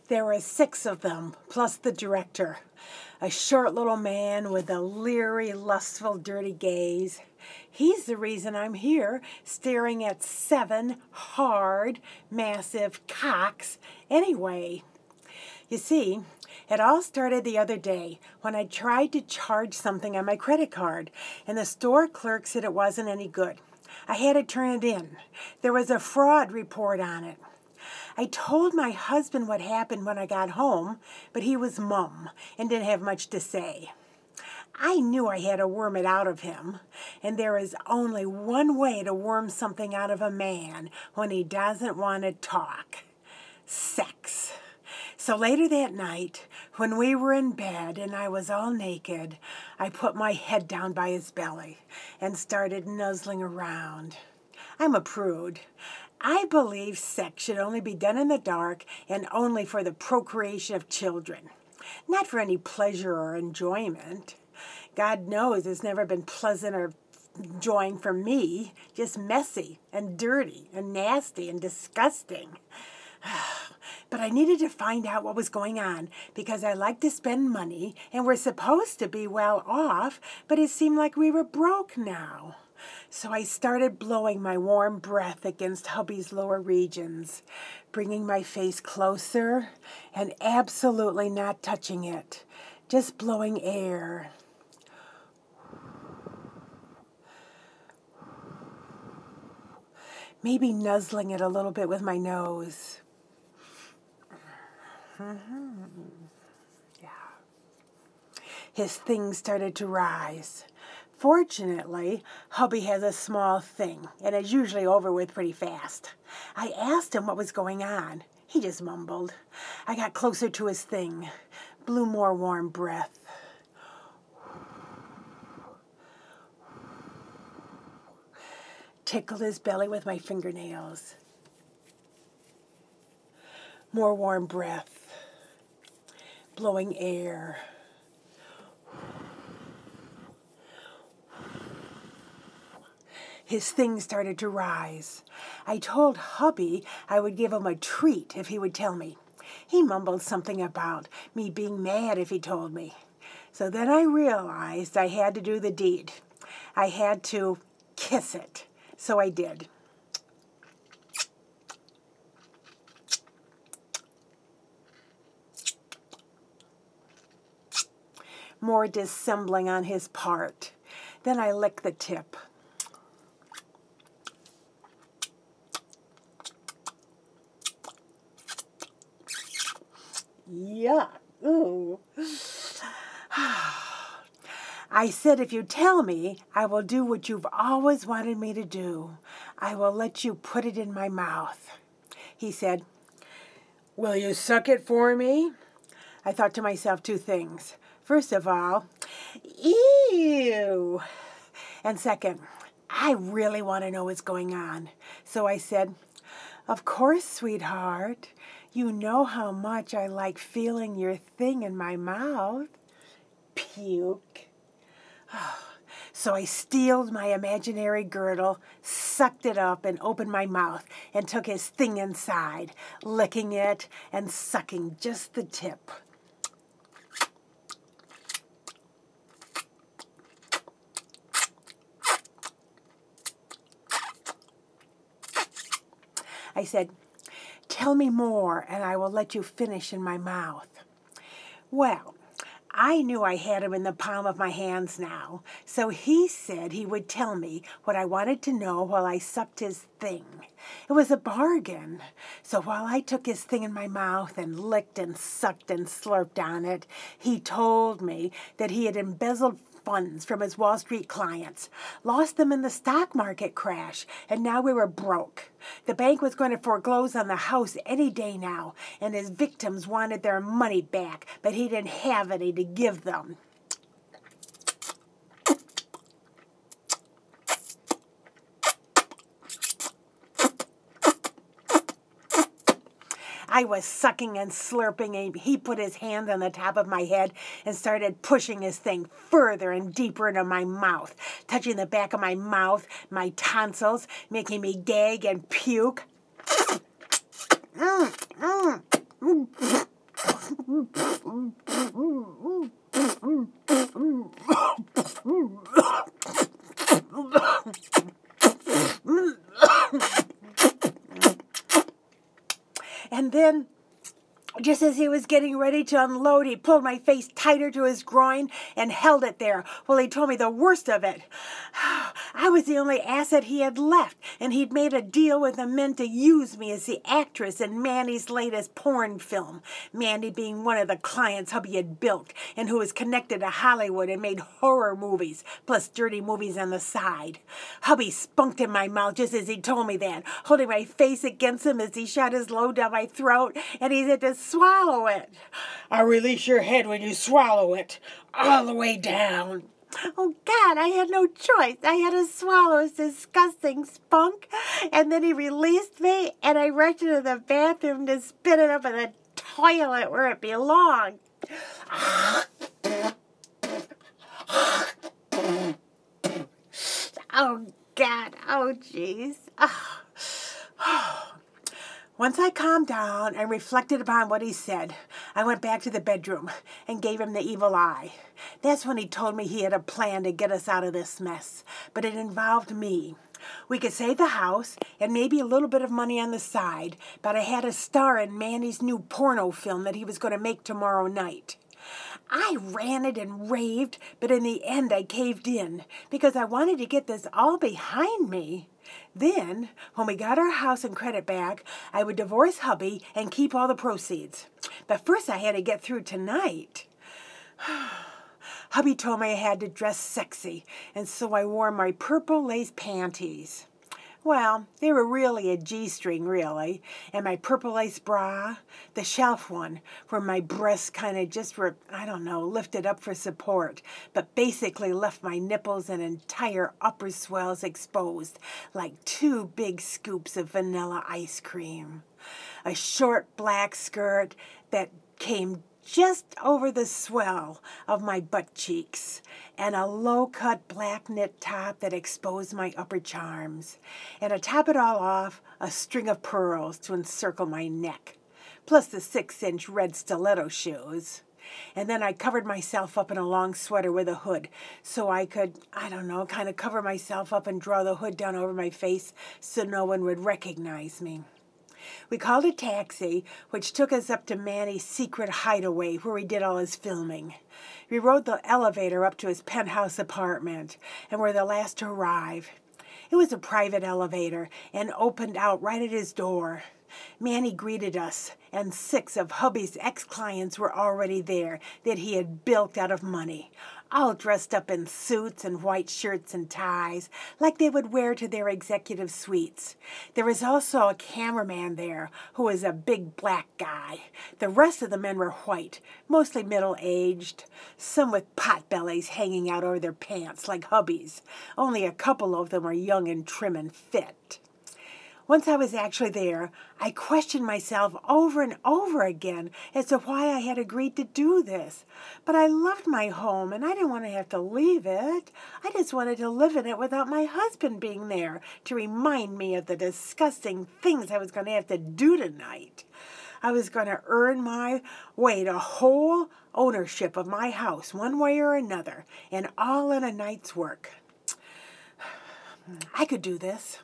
There were 6 of them, plus the director. A short little man with a leery, lustful, dirty gaze. He's the reason I'm here, staring at 7 hard, massive cocks anyway. You see, it all started the other day when I tried to charge something on my credit card, and the store clerk said it wasn't any good. I had to turn it in. There was a fraud report on it. I told my husband what happened when I got home, but he was mum and didn't have much to say. I knew I had to worm it out of him, and there is only one way to worm something out of a man when he doesn't want to talk. Sex. So later that night, when we were in bed and I was all naked, I put my head down by his belly and started nuzzling around. I'm a prude. I believe sex should only be done in the dark and only for the procreation of children, not for any pleasure or enjoyment. God knows it's never been pleasant or enjoying for me, just messy and dirty and nasty and disgusting. But I needed to find out what was going on because I like to spend money and we're supposed to be well off, but it seemed like we were broke now. So I started blowing my warm breath against hubby's lower regions, bringing my face closer and absolutely not touching it, just blowing air. Maybe nuzzling it a little bit with my nose. Yeah. His thing started to rise. Fortunately, hubby has a small thing, and it's usually over with pretty fast. I asked him what was going on. He just mumbled. I got closer to his thing, blew more warm breath. Tickled his belly with my fingernails. More warm breath, blowing air. His thing started to rise. I told hubby I would give him a treat if he would tell me. He mumbled something about me being mad if he told me. So then I realized I had to do the deed. I had to kiss it. So I did. More dissembling on his part. Then I licked the tip. Yuck. Ooh. I said, if you tell me, I will do what you've always wanted me to do. I will let you put it in my mouth. He said, will you suck it for me? I thought to myself 2 things. First of all, ew. And second, I really want to know what's going on. So I said, of course, sweetheart. You know how much I like feeling your thing in my mouth. Puke. So I steeled my imaginary girdle, sucked it up, and opened my mouth and took his thing inside, licking it and sucking just the tip. I said, tell me more and I will let you finish in my mouth. Well, I knew I had him in the palm of my hands now, so he said he would tell me what I wanted to know while I sucked his thing. It was a bargain. So while I took his thing in my mouth and licked and sucked and slurped on it, he told me that he had embezzled funds from his Wall Street clients, lost them in the stock market crash, and now we were broke. The bank was going to foreclose on the house any day now, and his victims wanted their money back, but he didn't have any to give them. I was sucking and slurping, and he put his hand on the top of my head and started pushing his thing further and deeper into my mouth, touching the back of my mouth, my tonsils, making me gag and puke. Just as he was getting ready to unload, he pulled my face tighter to his groin and held it there while he told me the worst of it. I was the only asset he had left, and he'd made a deal with the men to use me as the actress in Manny's latest porn film. Manny being one of the clients hubby had bilked and who was connected to Hollywood and made horror movies, plus dirty movies on the side. Hubby spunked in my mouth just as he told me that, holding my face against him as he shot his load down my throat, and he said to swallow it. I'll release your head when you swallow it, all the way down. Oh, God, I had no choice. I had to swallow his disgusting spunk, and then he released me, and I rushed into the bathroom to spit it up in the toilet where it belonged. Oh, God. Oh, jeez. Once I calmed down and reflected upon what he said, I went back to the bedroom and gave him the evil eye. That's when he told me he had a plan to get us out of this mess, but it involved me. We could save the house and maybe a little bit of money on the side, but I had a star in Manny's new porno film that he was going to make tomorrow night. I ranted and raved, but in the end I caved in because I wanted to get this all behind me. Then, when we got our house and credit back, I would divorce hubby and keep all the proceeds. But first I had to get through tonight. Hubby told me I had to dress sexy, and so I wore my purple lace panties. Well, they were really a G-string, really, and my purple lace bra, the shelf one, where my breasts kind of just were, lifted up for support, but basically left my nipples and entire upper swells exposed, like 2 big scoops of vanilla ice cream. A short black skirt that came just over the swell of my butt cheeks, and a low-cut black knit top that exposed my upper charms, and to top it all off, a string of pearls to encircle my neck, plus the 6-inch red stiletto shoes. And then I covered myself up in a long sweater with a hood, so I could, kind of cover myself up and draw the hood down over my face so no one would recognize me. We called a taxi, which took us up to Manny's secret hideaway where he did all his filming. We rode the elevator up to his penthouse apartment and were the last to arrive. It was a private elevator and opened out right at his door. Manny greeted us, and 6 of hubby's ex-clients were already there that he had bilked out of money, all dressed up in suits and white shirts and ties, like they would wear to their executive suites. There was also a cameraman there, who was a big black guy. The rest of the men were white, mostly middle-aged, some with pot bellies hanging out over their pants like hubby's. Only a couple of them were young and trim and fit. Once I was actually there, I questioned myself over and over again as to why I had agreed to do this. But I loved my home, and I didn't want to have to leave it. I just wanted to live in it without my husband being there to remind me of the disgusting things I was going to have to do tonight. I was going to earn my way to whole ownership of my house one way or another, and all in a night's work. I could do this.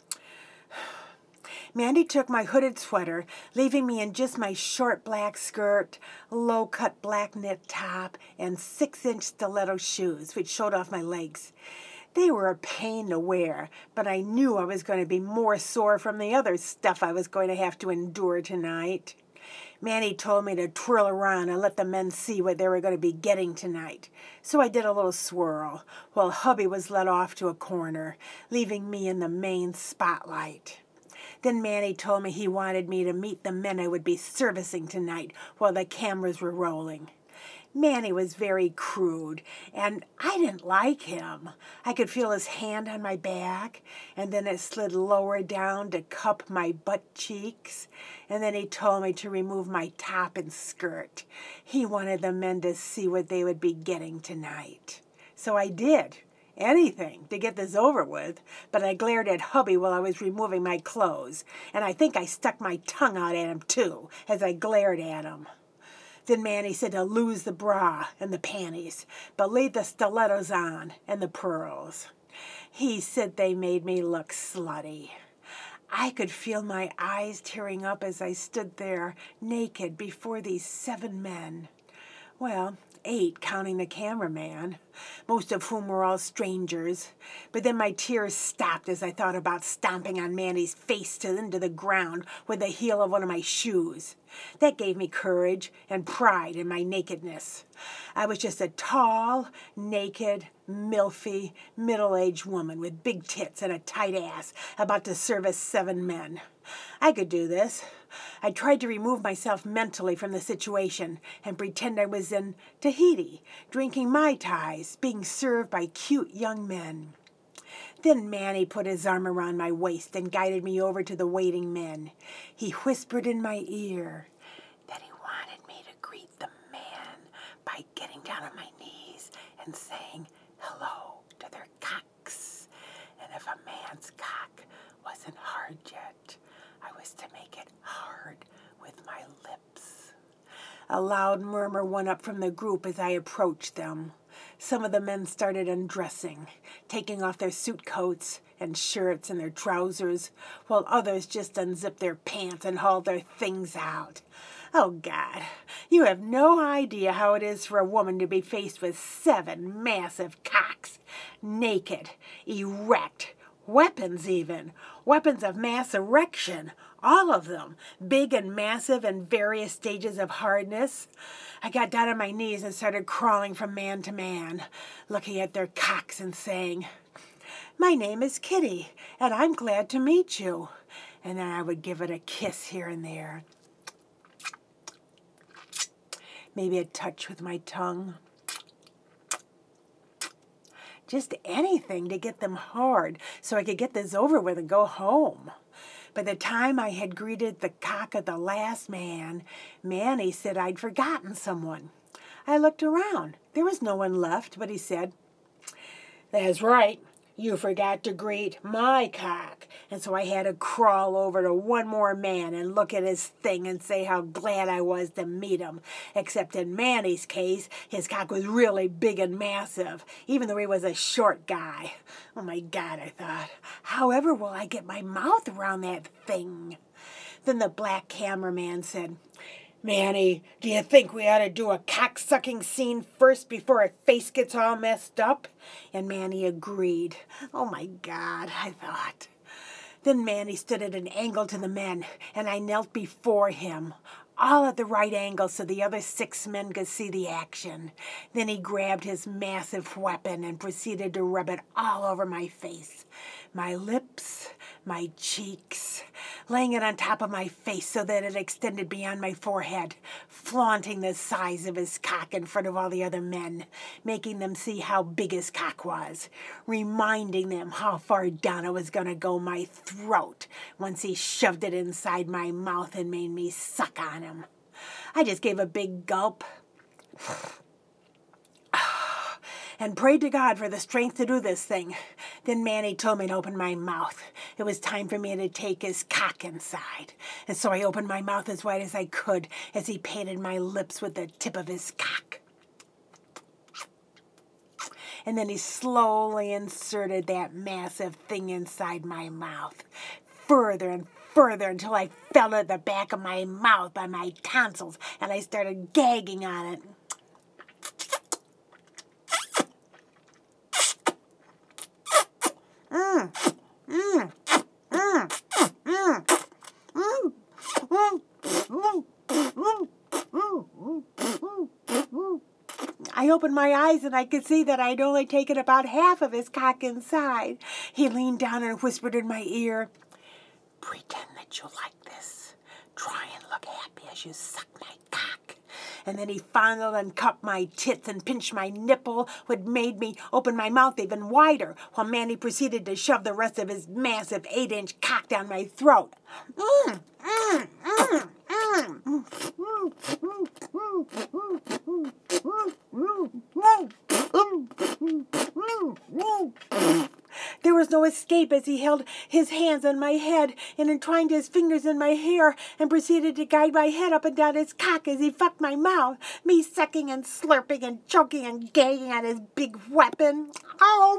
Mandy took my hooded sweater, leaving me in just my short black skirt, low-cut black knit top, and 6-inch stiletto shoes, which showed off my legs. They were a pain to wear, but I knew I was going to be more sore from the other stuff I was going to have to endure tonight. Manny told me to twirl around and let the men see what they were going to be getting tonight. So I did a little swirl, while hubby was led off to a corner, leaving me in the main spotlight. Then Manny told me he wanted me to meet the men I would be servicing tonight while the cameras were rolling. Manny was very crude, and I didn't like him. I could feel his hand on my back, and then it slid lower down to cup my butt cheeks, and then he told me to remove my top and skirt. He wanted the men to see what they would be getting tonight. So I did. Anything to get this over with, but I glared at hubby while I was removing my clothes, and I think I stuck my tongue out at him, too, as I glared at him. Then Manny said to lose the bra and the panties, but leave the stilettos on and the pearls. He said they made me look slutty. I could feel my eyes tearing up as I stood there, naked, before these 7 men. Well, 8, counting the cameraman, most of whom were all strangers. But then my tears stopped as I thought about stomping on Manny's face into the ground with the heel of one of my shoes. That gave me courage and pride in my nakedness. I was just a tall, naked, milfy, middle-aged woman with big tits and a tight ass about to service 7 men. I could do this. I tried to remove myself mentally from the situation and pretend I was in Tahiti, drinking Mai Tais, being served by cute young men. Then Manny put his arm around my waist and guided me over to the waiting men. He whispered in my ear that he wanted me to greet the man by getting down on my knees and saying hello to their cocks. And if a man's cock wasn't hard yet, I was to make it hard with my lips. A loud murmur went up from the group as I approached them. Some of the men started undressing, taking off their suit coats and shirts and their trousers, while others just unzipped their pants and hauled their things out. Oh, God, you have no idea how it is for a woman to be faced with 7 massive cocks, naked, erect, weapons even, weapons of mass erection, all of them, big and massive in various stages of hardness. I got down on my knees and started crawling from man to man, looking at their cocks and saying, "My name is Kitty, and I'm glad to meet you." And then I would give it a kiss here and there. Maybe a touch with my tongue. Just anything to get them hard so I could get this over with and go home. By the time I had greeted the cock of the last man, Manny said I'd forgotten someone. I looked around. There was no one left, but he said, "That's right. You forgot to greet my cock." And so I had to crawl over to one more man and look at his thing and say how glad I was to meet him. Except in Manny's case, his cock was really big and massive, even though he was a short guy. Oh my God, I thought, however will I get my mouth around that thing? Then the black cameraman said, "Manny, do you think we ought to do a cock-sucking scene first before her face gets all messed up?" And Manny agreed. Oh my God, I thought. Then Manny stood at an angle to the men, and I knelt before him, all at the right angle so the other 6 men could see the action. Then he grabbed his massive weapon and proceeded to rub it all over my face, my lips, my cheeks, laying it on top of my face so that it extended beyond my forehead, flaunting the size of his cock in front of all the other men, making them see how big his cock was, reminding them how far down it was going to go my throat once he shoved it inside my mouth and made me suck on him. I just gave a big gulp and prayed to God for the strength to do this thing. Then Manny told me to open my mouth. It was time for me to take his cock inside. And so I opened my mouth as wide as I could as he painted my lips with the tip of his cock. And then he slowly inserted that massive thing inside my mouth, further and further until I felt it at the back of my mouth by my tonsils, and I started gagging on it. I opened my eyes and I could see that I'd only taken about half of his cock inside. He leaned down and whispered in my ear, "Pretend that you like this. Try and look happy as you suck my cock." And then he fondled and cupped my tits and pinched my nipple, which made me open my mouth even wider, while Manny proceeded to shove the rest of his massive 8-inch cock down my throat. There was no escape as he held his hands on my head and entwined his fingers in my hair and proceeded to guide my head up and down his cock as he fucked my mouth, me sucking and slurping and choking and gagging on his big weapon. Oh,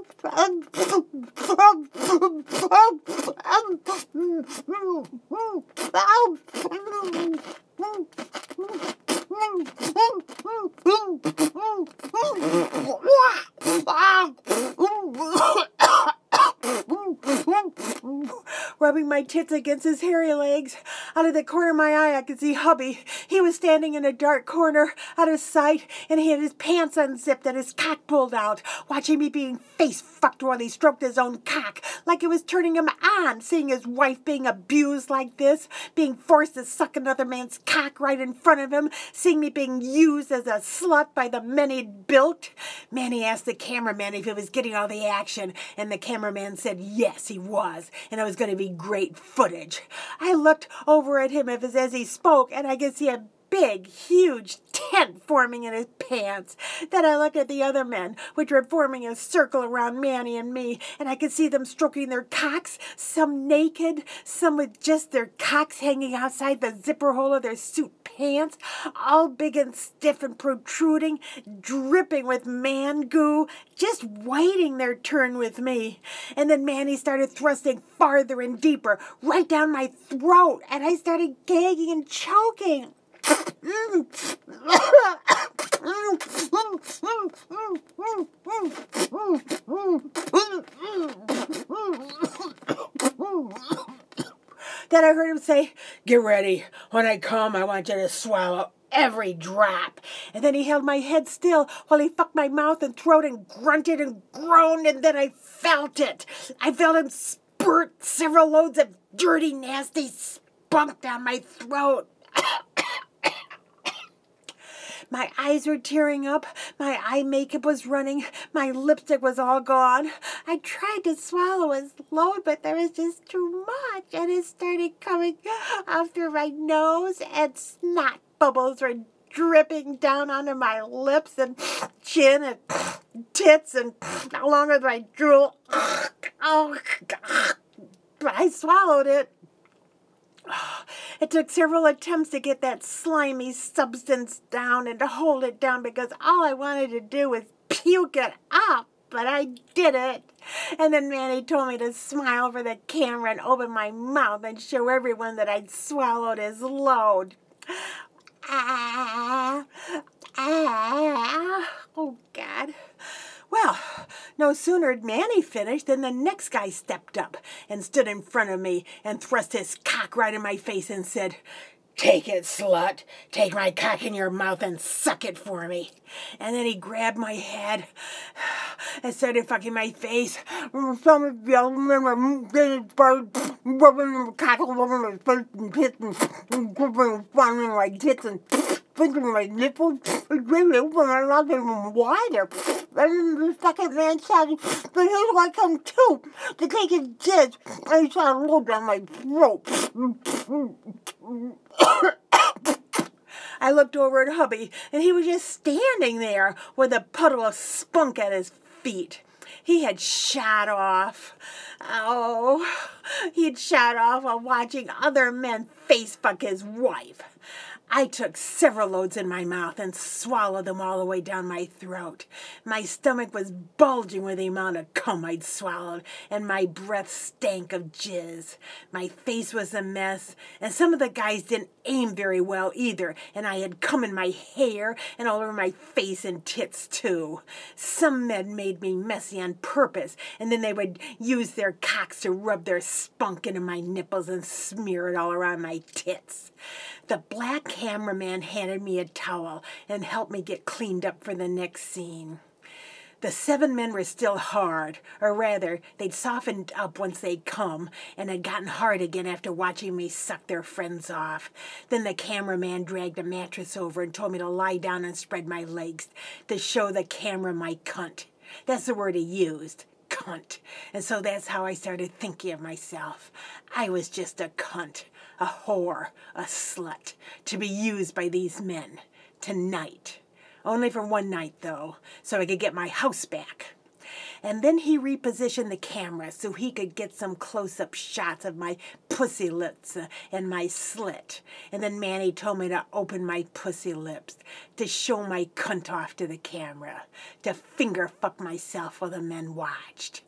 rubbing my tits against his hairy legs. Out of the corner of my eye, I could see hubby. He was standing in a dark corner, out of sight, and he had his pants unzipped and his cock pulled out, watching me being face-fucked while he stroked his own cock, like it was turning him on, seeing his wife being abused like this, being forced to suck another man's cock right in front of him, seeing me being used as a slut by the men he'd bilked. Manny asked the cameraman if he was getting all the action, and the cameraman said yes, he was, and it was going to be great footage. I looked over at him as he spoke, and I could see a big, huge tent forming in his pants. Then I looked at the other men, which were forming a circle around Manny and me, and I could see them stroking their cocks, some naked, some with just their cocks hanging outside the zipper hole of their suit pants, all big and stiff and protruding, dripping with man goo, just waiting their turn with me. And then Manny started thrusting farther and deeper, right down my throat, and I started gagging and choking. Then I heard him say, "Get ready. When I come, I want you to swallow every drop." And then he held my head still while he fucked my mouth and throat and grunted and groaned, and then I felt it. I felt him spurt several loads of dirty, nasty spunk down my throat. My eyes were tearing up, my eye makeup was running, my lipstick was all gone. I tried to swallow his load, but there was just too much, and it started coming out through my nose, and snot bubbles were dripping down onto my lips and chin and tits and along with my drool. Oh, but I swallowed it. It took several attempts to get that slimy substance down and to hold it down because all I wanted to do was puke it up, but I did it. And then Manny told me to smile for the camera and open my mouth and show everyone that I'd swallowed his load. Oh, God. Well, no sooner had Manny finished than the next guy stepped up and stood in front of me and thrust his cock right in my face and said, "Take it, slut. Take my cock in your mouth and suck it for me." And then he grabbed my head and started fucking my face. Thinking my nipples really open my mouth even wider. And the second man shouted, "But here's why I come too, to take his jizz." And he tried to load down my throat. I looked over at hubby, and he was just standing there with a puddle of spunk at his feet. He had shot off. Oh, he'd shot off while watching other men face fuck his wife. I took several loads in my mouth and swallowed them all the way down my throat. My stomach was bulging with the amount of cum I'd swallowed, and my breath stank of jizz. My face was a mess, and some of the guys didn't aim very well either, and I had cum in my hair and all over my face and tits too. Some men made me messy on purpose, and then they would use their cocks to rub their spunk into my nipples and smear it all around my tits. The black cameraman handed me a towel and helped me get cleaned up for the next scene. The 7 men were still hard, or rather, they'd softened up once they'd come and had gotten hard again after watching me suck their friends off. Then the cameraman dragged a mattress over and told me to lie down and spread my legs to show the camera my cunt. That's the word he used. Cunt. And so that's how I started thinking of myself. I was just a cunt, a whore, a slut, to be used by these men. Tonight. Only for one night, though, so I could get my house back. And then he repositioned the camera so he could get some close-up shots of my pussy lips and my slit. And then Manny told me to open my pussy lips, to show my cunt off to the camera, to finger fuck myself while the men watched.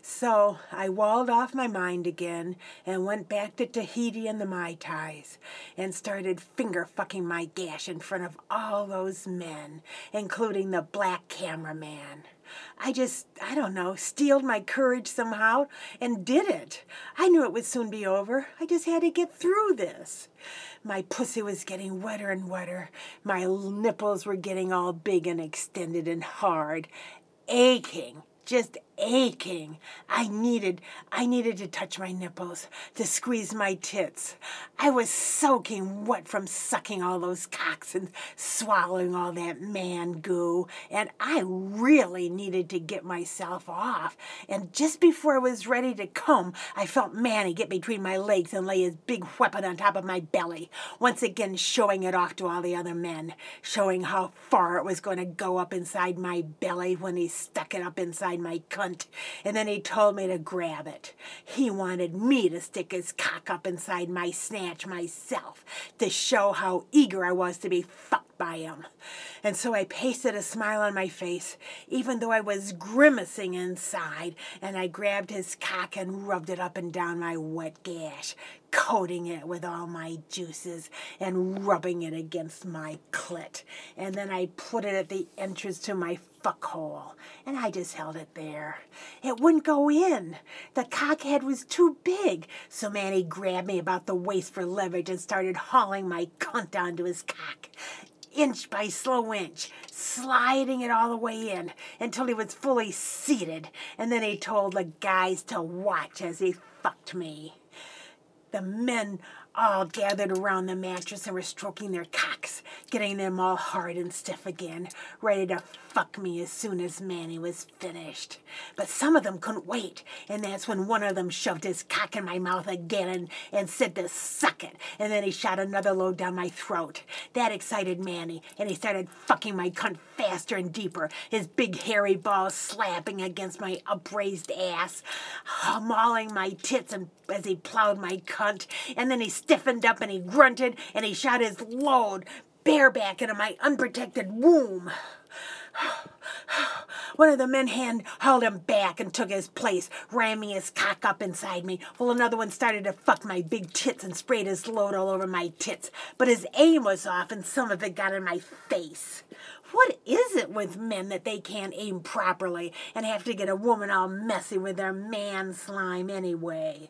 So I walled off my mind again and went back to Tahiti and the Mai Tais and started finger fucking my gash in front of all those men, including the black cameraman. I don't know, steeled my courage somehow and did it. I knew it would soon be over. I just had to get through this. My pussy was getting wetter and wetter. My nipples were getting all big and extended and hard, aching. Just aching. I needed to touch my nipples, to squeeze my tits. I was soaking wet from sucking all those cocks and swallowing all that man goo, and I really needed to get myself off. And just before I was ready to come, I felt Manny get between my legs and lay his big weapon on top of my belly, once again showing it off to all the other men, showing how far it was going to go up inside my belly when he stuck it up inside my cunt. And then he told me to grab it. He wanted me to stick his cock up inside my snatch myself to show how eager I was to be fucked by him. And so I pasted a smile on my face, even though I was grimacing inside, and I grabbed his cock and rubbed it up and down my wet gash, coating it with all my juices and rubbing it against my clit. And then I put it at the entrance to my fuck hole, and I just held it there. It wouldn't go in. The cockhead was too big, so Manny grabbed me about the waist for leverage and started hauling my cunt onto his cock, inch by slow inch, sliding it all the way in until he was fully seated, and then he told the guys to watch as he fucked me. The men all gathered around the mattress and were stroking their cocks, getting them all hard and stiff again, ready to fuck me as soon as Manny was finished. But some of them couldn't wait, and that's when one of them shoved his cock in my mouth again and said to suck it, and then he shot another load down my throat. That excited Manny, and he started fucking my cunt faster and deeper, his big hairy balls slapping against my upraised ass, mauling my tits and as he plowed my cunt, and then he stiffened up and he grunted and he shot his load bareback into my unprotected womb. One of the men hauled him back and took his place, ramming his cock up inside me, while another one started to fuck my big tits and sprayed his load all over my tits. But his aim was off and some of it got in my face. What is it with men that they can't aim properly and have to get a woman all messy with their man slime anyway?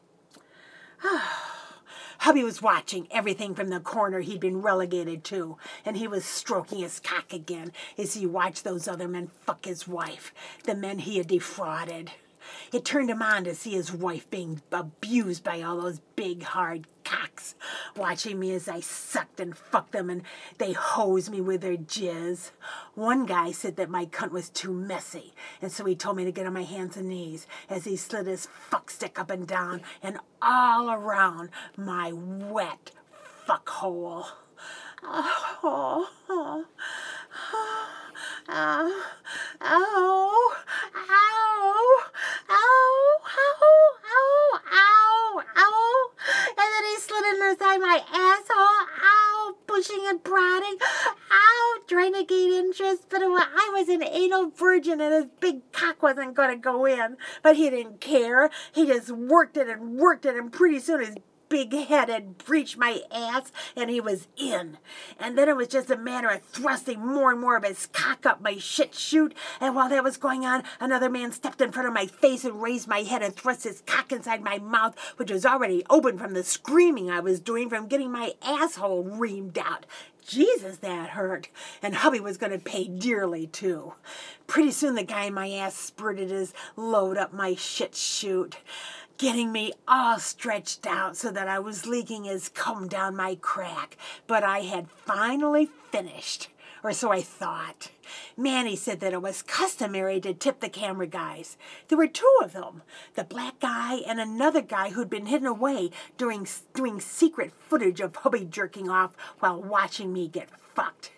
Hubby was watching everything from the corner he'd been relegated to, and he was stroking his cock again as he watched those other men fuck his wife, the men he had defrauded. It turned him on to see his wife being abused by all those big, hard cocks, watching me as I sucked and fucked them and they hosed me with their jizz. One guy said that my cunt was too messy, and so he told me to get on my hands and knees as he slid his fuck stick up and down and all around my wet fuck hole. Oh, oh, oh, oh, oh, ow, ow, ow, ow, ow, ow. And then he slid in inside my asshole, ow, pushing and prodding, ow, trying to gain interest, but I was an anal virgin and his big cock wasn't going to go in. But he didn't care. He just worked it, and pretty soon his big head had breached my ass and he was in. And then it was just a matter of thrusting more and more of his cock up my shit chute. And while that was going on, another man stepped in front of my face and raised my head and thrust his cock inside my mouth, which was already open from the screaming I was doing from getting my asshole reamed out. Jesus, that hurt. And hubby was going to pay dearly, too. Pretty soon the guy in my ass spurted his load up my shit chute, getting me all stretched out so that I was leaking his cum down my crack. But I had finally finished, or so I thought. Manny said that it was customary to tip the camera guys. There were two of them, the black guy and another guy who'd been hidden away doing secret footage of hubby jerking off while watching me get fucked.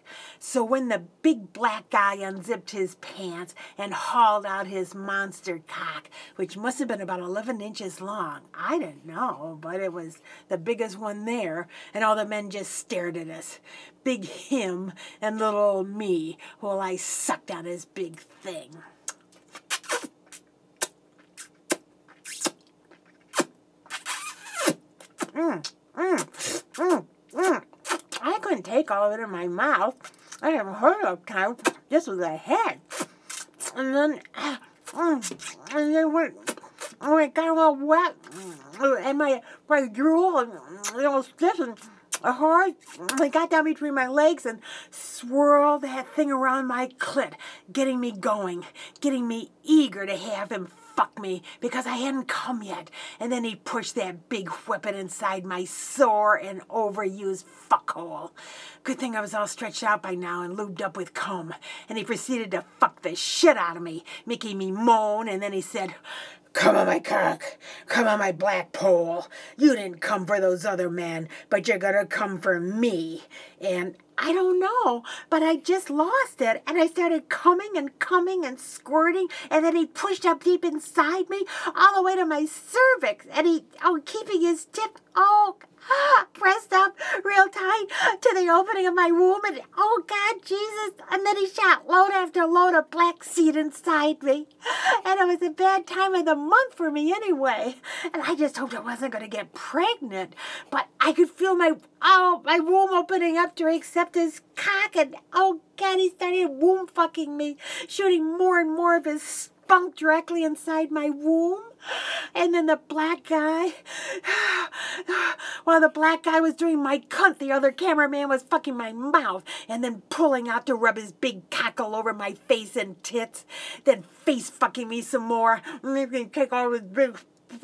So when the big black guy unzipped his pants and hauled out his monster cock, which must have been about 11 inches long, I don't know, but it was the biggest one there, and all the men just stared at us. Big him and little old me, while I sucked on his big thing. I couldn't take all of it in my mouth. I haven't heard of time just with a head. And then when it got all wet, and my drool and all stiff and hard, I got down between my legs and swirled that thing around my clit, getting me going, getting me eager to have him fuck me because I hadn't come yet. And then he pushed that big whippet inside my sore and overused fuckhole. Good thing I was all stretched out by now and lubed up with cum. And he proceeded to fuck the shit out of me, making me moan. And then he said, "Come on my cock, come on my black pole. You didn't come for those other men, but you're gonna come for me." And I don't know, but I just lost it. And I started coming and squirting. And then he pushed up deep inside me, all the way to my cervix. And he, keeping his tip, pressed up real tight to the opening of my womb. And, God, Jesus. And then he shot load after load of black seed inside me. And it was a bad time of the month for me anyway. And I just hoped I wasn't going to get pregnant. But I could feel my womb opening up to accept his cock. And, God, he started womb fucking me, shooting more and more of his spunk directly inside my womb. And then the black guy, while the black guy was doing my cunt, the other cameraman was fucking my mouth and then pulling out to rub his big cock all over my face and tits, then face fucking me some more, and then he take all his big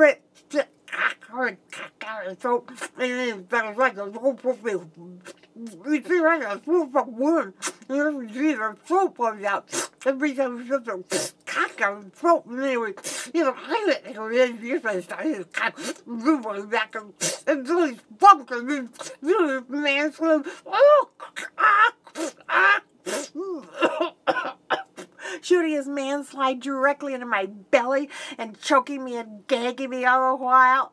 so and then like a you see like a swoop of wood. You see the throat comes out. Every time you put the cock out the throat, and anyway, you started cock moving back and really spunk and then really man slim. Shooting his man slide directly into my belly and choking me and gagging me all the while.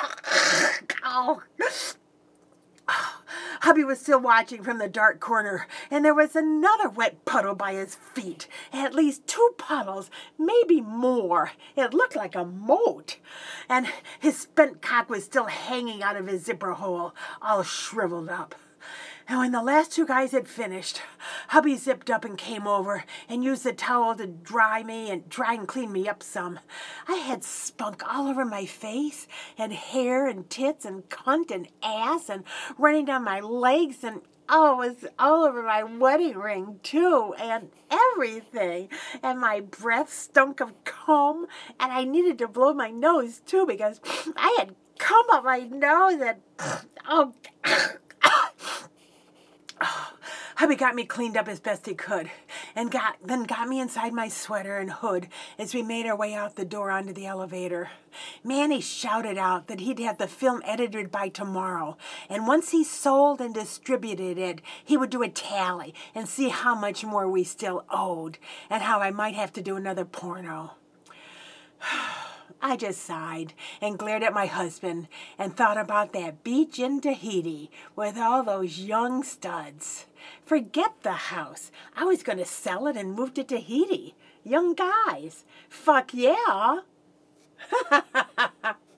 Hubby was still watching from the dark corner, and there was another wet puddle by his feet. At least 2 puddles, maybe more. It looked like a moat. And his spent cock was still hanging out of his zipper hole, all shriveled up. And when the last 2 guys had finished, hubby zipped up and came over and used the towel to dry and clean me up some. I had spunk all over my face and hair and tits and cunt and ass and running down my legs and it was all over my wedding ring too and everything. And my breath stunk of cum and I needed to blow my nose too because I had cum up my nose and hubby got me cleaned up as best he could and then got me inside my sweater and hood as we made our way out the door onto the elevator. Manny shouted out that he'd have the film edited by tomorrow, and once he sold and distributed it, he would do a tally and see how much more we still owed and how I might have to do another porno. I just sighed and glared at my husband and thought about that beach in Tahiti with all those young studs. Forget the house. I was going to sell it and move to Tahiti. Young guys. Fuck yeah.